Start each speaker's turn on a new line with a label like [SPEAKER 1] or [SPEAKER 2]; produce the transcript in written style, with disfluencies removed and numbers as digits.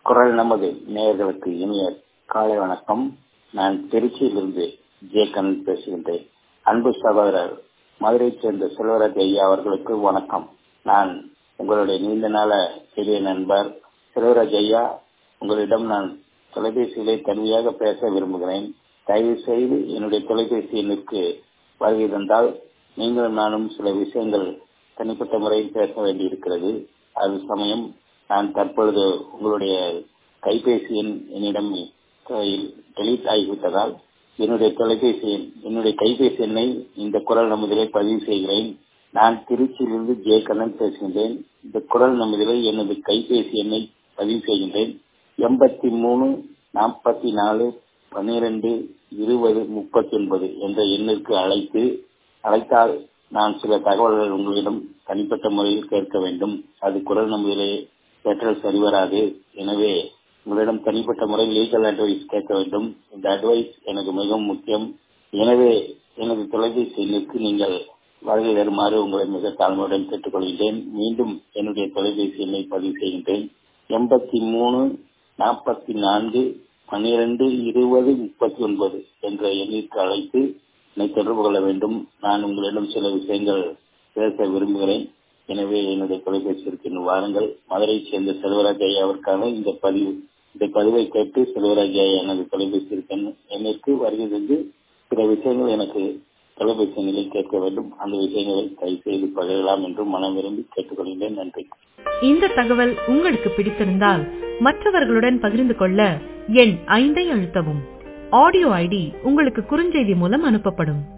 [SPEAKER 1] குரல் நமது நேயர்களுக்கு இனிய காலை வணக்கம். நான் திருச்சியிலிருந்து ஜெயகண்ணன் பேசுகின்றேன். அன்பு சகோதரர் மதுரையைச் சேர்ந்த செல்வராஜ் ஐயா அவர்களுக்கு வணக்கம். நான் உங்களுடைய நீண்ட நாள சிறிய நண்பர் செல்வராஜ் ஐயா. உங்களிடம் நான் தொலைபேசியிலே தனியாக பேச விரும்புகிறேன். தயவு செய்து என்னுடைய தொலைபேசி எண்ணிற்கு வருகை தந்தால் நீங்களும் நானும் சில விஷயங்கள் தனிப்பட்ட முறையில் பேச வேண்டியிருக்கிறது. அது சமயம் நான் தற்பொழுது உங்களுடைய கைபேசி எண் என்னிடம் டெலீட் ஆகிவிட்டதால் என்னுடைய கைபேசி எண்ணை இந்த குரல் நமதிலே பதிவு செய்கிறேன். நான் திருச்சியிலிருந்து ஜெயகண்ணன் பேசுகின்றேன். இந்த குரல் நமதிலே எனது கைபேசி எண்ணை பதிவு செய்கின்றேன். 83 44 12 20 39 என்ற எண்ணிற்கு அழைத்தால் நான் சில தகவல்கள் உங்களிடம் தனிப்பட்ட முறையில் கேட்க வேண்டும். அது குரல் நமதிலே கேட்டால் சரிவராது. எனவே உங்களிடம் தனிப்பட்ட முறையில் லீகல் அட்வைஸ் கேட்க வேண்டும். இந்த அட்வைஸ் எனக்கு மிகவும் முக்கியம். எனவே எனது தொலைபேசி எண்ணிற்கு நீங்கள் வருகை தருமாறு உங்களை மிக தாழ்மையுடன் கேட்டுக்கொள்கின்றேன். மீண்டும் என்னுடைய தொலைபேசி எண்ணை பதிவு செய்கின்றேன். 83 44 12 20 39 என்ற எண்ணிற்கு அழைத்து என்னை தொடர்பு கொள்ள வேண்டும். நான் உங்களிடம் சில விஷயங்கள் பேச விரும்புகிறேன். எனவே என்னுடைய தொலைபேசிக்கு வாருங்கள். மதுரையைச் சேர்ந்த செல்வராஜ் ஐயா அவருக்கான இந்த பதிவை கேட்டு செல்வராஜ் ஐயா எனது தொலைபேசி எண்ணிற்கு வருகை தந்து சில விஷயங்கள் எனக்கு தொலைபேசி எண்ணில் கேட்க வேண்டும். அந்த விஷயங்களை தயவு செய்து பகிரலாம் என்று மனம் விரும்பி கேட்டுக்கொள்கிறேன். நன்றி.
[SPEAKER 2] இந்த தகவல் உங்களுக்கு பிடித்திருந்தால் மற்றவர்களுடன் பகிர்ந்து கொள்ள எண் 5 அழுத்தவும். ஆடியோ ஐடி உங்களுக்கு குறுஞ்செய்தி மூலம் அனுப்பப்படும்.